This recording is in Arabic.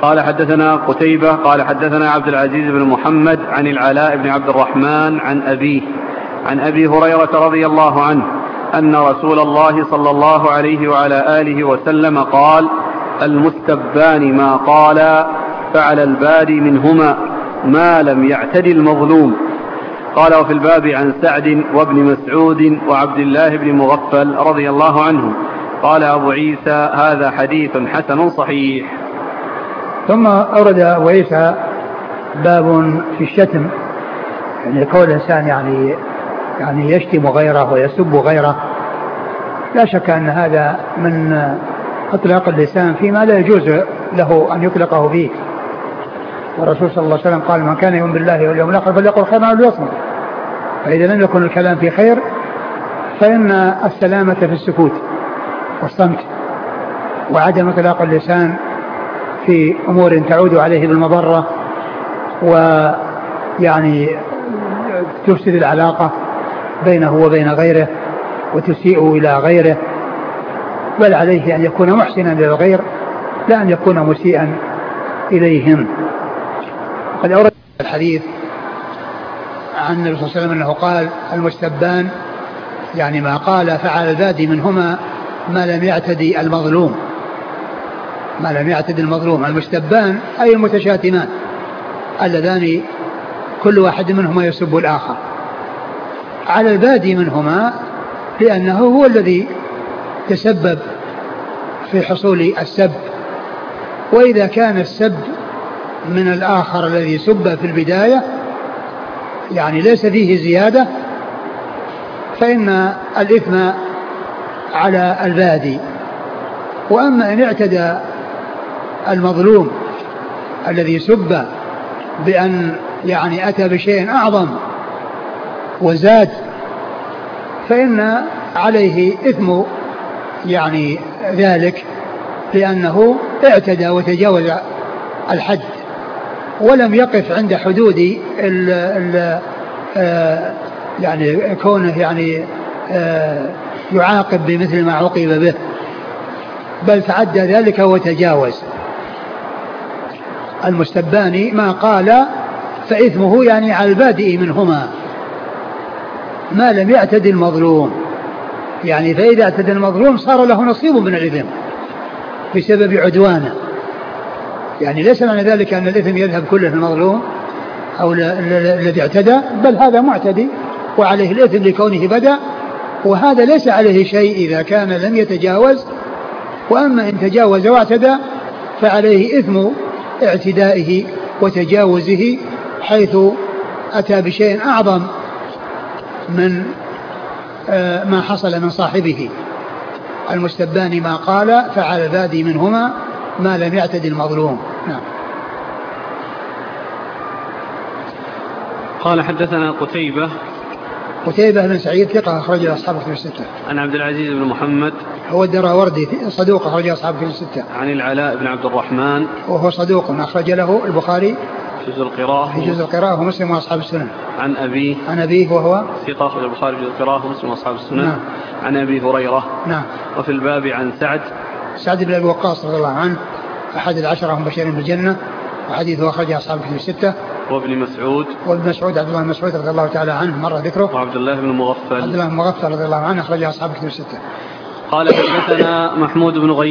قال حدثنا قتيبة قال حدثنا عبد العزيز بن محمد عن العلاء بن عبد الرحمن عن أبيه عن أبي هريرة رضي الله عنه أن رسول الله صلى الله عليه وعلى آله وسلم قال: المستبان ما قال فعلى البادي منهما ما لم يعتد المظلوم. قال: وفي الباب عن سعد وابن مسعود وعبد الله بن مغفل رضي الله عنهم. قال أبو عيسى: هذا حديث حسن صحيح. ثم أورد أبو عيسى باب في الشتم، يعني كون الإنسان يعني يشتم غيره ويسب غيره. لا شك أن هذا من إطلاق اللسان فيما لا يجوز له أن يطلقه فيه. والرسول صلى الله عليه وسلم قال: من كان يؤمن بالله واليوم الآخر فليقل خيرا أو ليصمت. فإذا لم يكن الكلام في خير فإن السلامة في السكوت والصمت، وعدم إطلاق اللسان في أمور تعود عليه بالمضرة ويعني تفسد العلاقة بينه وبين غيره وتسيء إلى غيره، بل عليه أن يكون محسنا للغير لا أن يكون مسيئا إليهم. قد أورد الحديث عن النبي صلى الله عليه وسلم أنه قال: المستبان يعني ما قال فعل البادي منهما ما لم يعتدي المظلوم. ما لم يعتدي المظلوم. المستبان أي المتشاتمان اللذان كل واحد منهما يسب الآخر. على البادي منهما لأنه هو الذي تسبب في حصول السب، وإذا كان السب من الآخر الذي سب في البداية يعني ليس فيه زيادة فإن الإثم على البادي. وأما إن اعتدى المظلوم الذي سب بأن يعني أتى بشيء أعظم وزاد فإن عليه إثم يعني ذلك، لأنه اعتدى وتجاوز الحد ولم يقف عند حدود يعني كونه يعني يعاقب بمثل ما عوقب به، بل تعدى ذلك وتجاوز. المستبان ما قال فإثمه يعني على البادئ منهما ما لم يعتد المظلوم، يعني فإذا اعتدى المظلوم صار له نصيب من الإثم بسبب عدوانه. يعني ليس معنى ذلك أن الإثم يذهب كله في المظلوم أو الذي اعتدى، بل هذا معتدي وعليه الإثم لكونه بدأ، وهذا ليس عليه شيء إذا كان لم يتجاوز. وأما إن تجاوز واعتدى فعليه إثم اعتدائه وتجاوزه حيث أتى بشيء أعظم من ما حصل من صاحبه. المستبان ما قال فعلى البادي منهما ما لم يعتد المظلوم. نعم. قال حدثنا قتيبة بن سعيد ثقة أخرج أصحاب كتب الستة. عن عبد العزيز بن محمد هو الدراوردي صدوق أخرج أصحاب كتب الستة. عن العلاء بن عبد الرحمن وهو صدوق أخرج له البخاري في جزء القراءة ومسلم وأصحاب السنن. عن أبيه وهو ثقة أخرج البخاري في جزء القراءة ومسلم وأصحاب السنن. نعم. عن أبي هريرة. نعم. وفي الباب عن سعد بن أبي وقاص رضي الله عنه أحد العشرة المبشرين بالجنة، وحديثه أخرجه أصحاب الكتب الستة. وابن مسعود عبد الله بن مسعود رضي الله تعالى عنه مر ذكره. وعبد الله بن مغفل رضي الله عنه أخرجه أصحاب الكتب الستة. قال حدثنا محمود بن غيث